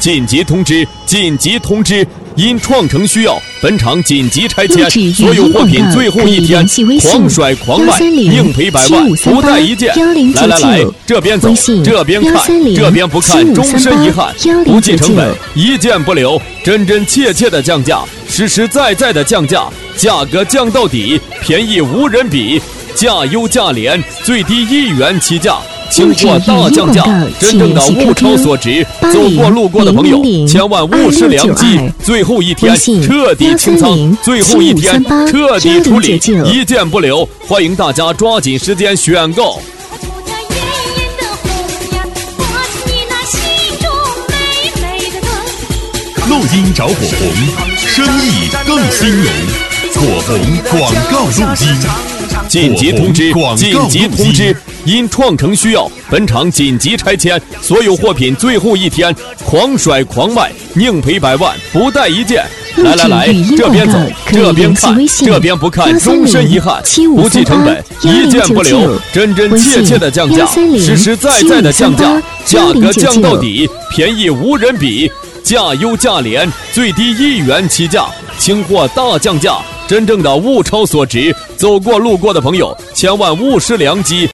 紧急通知！紧急通知！因创城需要，本场紧急拆迁，所有货品最后一天狂甩狂卖，宁赔100万，不带一件。来，这边走，这边看，这边不看，终身遗憾。不计成本，一件不留，真真切切的降价，实实在在的降价，价格降到底，便宜无人比，价优价廉，最低1元起价。清货大降价，真正的物超所值。走过路过的朋友，千万勿失良机。最后一天彻底清仓，最后一天彻底处理，一件不留。欢迎大家抓紧时间选购。 录音找火红，生意更兴隆。火红广告录音。 紧急通知！紧急通知！因创城需要，本场紧急拆迁，所有货品最后一天狂甩狂卖，宁赔100万，不带一件。来，这边走，这边看，这边不看，终身遗憾。不计成本，一件不留，真真切切的降价，实实在在的降价，价格降到底，便宜无人比，价优价廉，最低1元起价，清货大降价，真正的物超所值。走过路过的朋友，千万勿失良机。